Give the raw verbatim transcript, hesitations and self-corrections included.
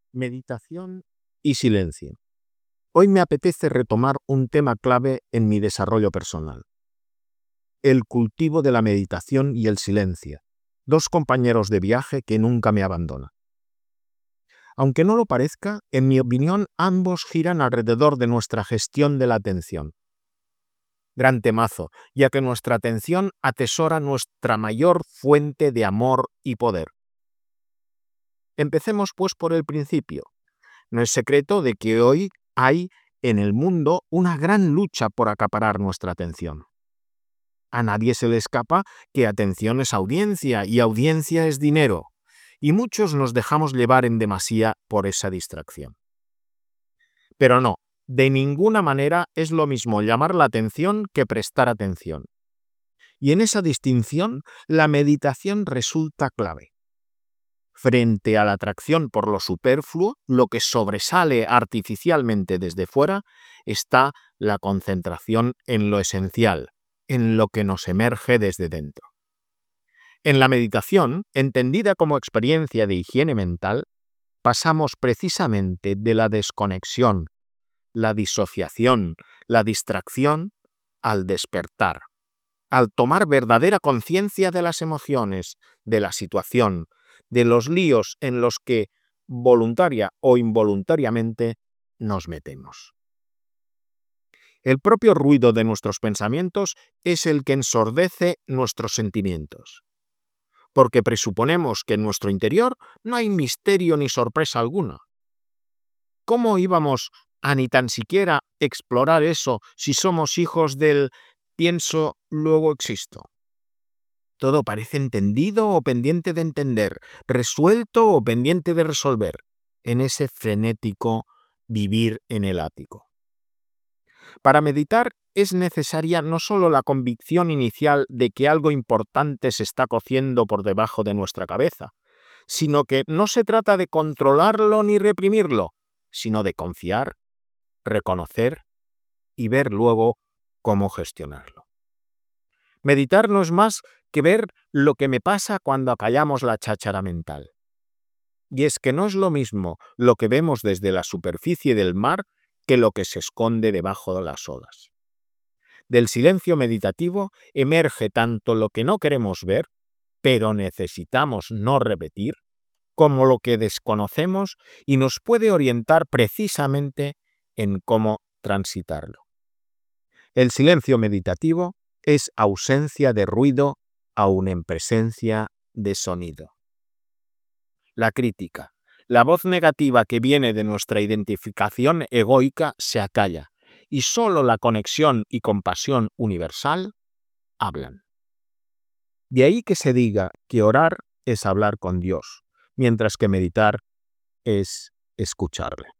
Meditación y silencio. Hoy me apetece retomar un tema clave en mi desarrollo personal: el cultivo de la meditación y el silencio, dos compañeros de viaje que nunca me abandonan. Aunque no lo parezca, en mi opinión, ambos giran alrededor de nuestra gestión de la atención. Gran temazo, ya que nuestra atención atesora nuestra mayor fuente de amor y poder. Empecemos pues por el principio. No es secreto de que hoy hay en el mundo una gran lucha por acaparar nuestra atención. A nadie se le escapa que atención es audiencia y audiencia es dinero, y muchos nos dejamos llevar en demasía por esa distracción. Pero no, de ninguna manera es lo mismo llamar la atención que prestar atención. Y en esa distinción, la meditación resulta clave. Frente a la atracción por lo superfluo, lo que sobresale artificialmente desde fuera, está la concentración en lo esencial, en lo que nos emerge desde dentro. En la meditación, entendida como experiencia de higiene mental, pasamos precisamente de la desconexión, la disociación, la distracción, al despertar, al tomar verdadera conciencia de las emociones, de la situación, de los líos en los que, voluntaria o involuntariamente, nos metemos. El propio ruido de nuestros pensamientos es el que ensordece nuestros sentimientos, porque presuponemos que en nuestro interior no hay misterio ni sorpresa alguna. ¿Cómo íbamos a ni tan siquiera explorar eso si somos hijos del pienso, luego existo? Todo parece entendido o pendiente de entender, resuelto o pendiente de resolver, en ese frenético vivir en el ático. Para meditar es necesaria no solo la convicción inicial de que algo importante se está cociendo por debajo de nuestra cabeza, sino que no se trata de controlarlo ni reprimirlo, sino de confiar, reconocer y ver luego cómo gestionarlo. Meditar no es más que ver lo que me pasa cuando acallamos la cháchara mental. Y es que no es lo mismo lo que vemos desde la superficie del mar que lo que se esconde debajo de las olas. Del silencio meditativo emerge tanto lo que no queremos ver, pero necesitamos no repetir, como lo que desconocemos y nos puede orientar precisamente en cómo transitarlo. El silencio meditativo es ausencia de ruido aun en presencia de sonido. La crítica, la voz negativa que viene de nuestra identificación egoica se acalla, y solo la conexión y compasión universal hablan. De ahí que se diga que orar es hablar con Dios, mientras que meditar es escucharle.